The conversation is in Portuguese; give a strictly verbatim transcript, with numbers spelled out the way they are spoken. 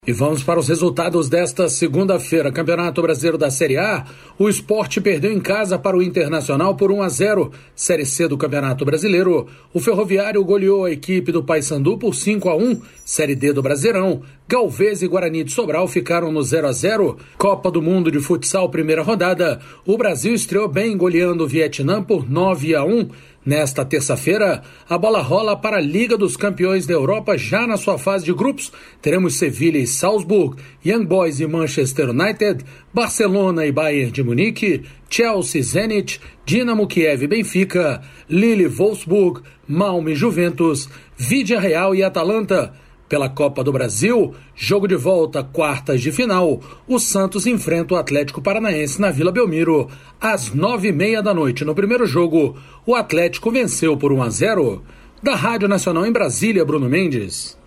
E vamos para os resultados desta segunda-feira. Campeonato Brasileiro da Série A. O Sport perdeu em casa para o Internacional por um a zero. Série C do Campeonato Brasileiro. O Ferroviário goleou a equipe do Paysandu por cinco a um. Série D do Brasileirão. Galvez e Guarani de Sobral ficaram no zero a zero. Copa do Mundo de Futsal, primeira rodada. O Brasil estreou bem goleando o Vietnã por nove a um. Nesta terça-feira, a bola rola para a Liga dos Campeões da Europa já na sua fase de grupos. Teremos Sevilha e Salzburg, Young Boys e Manchester United, Barcelona e Bayern de Munique, Chelsea, Zenit, Dinamo Kiev e Benfica, Lille, Wolfsburg, Malmö e Juventus, Vidia Real e Atalanta. Pela Copa do Brasil, jogo de volta, quartas de final, o Santos enfrenta o Atlético Paranaense na Vila Belmiro, às nove e meia da noite. No primeiro jogo, o Atlético venceu por um a zero. Da Rádio Nacional em Brasília, Bruno Mendes.